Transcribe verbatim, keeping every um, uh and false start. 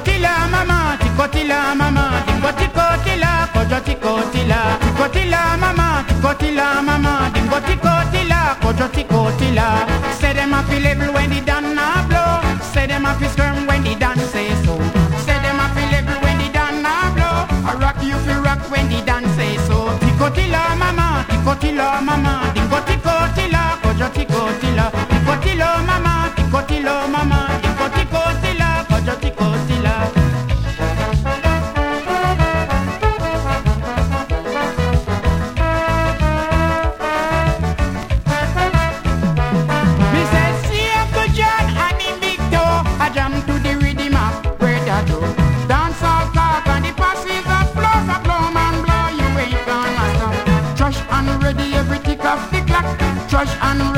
Tikotila mama, tikotila mama, dingo tikotila, kojo tikotila. Tikotila mama, tikotila mama, dingo tikotila, kojo tikotila. Say them a feel level when the dance a blow. Say them a feel squirm when the dance say so. Say them a feel level when the dance a blow. A rock you feel rock when the dance say so. Tikotila mama, tikotila mama, dingo tikotila, kojo tikotila. Tikotila mama, tikotila mama, dingo tikotila, kojo tikotila. Me say see Uncle John and him big toe. I jam to the rhythm of Brother Joe. Dance all talk and the passes of flows a blow man blow. You ain't gonna stop. Trash and ready every tick of the clock. Trash and ready.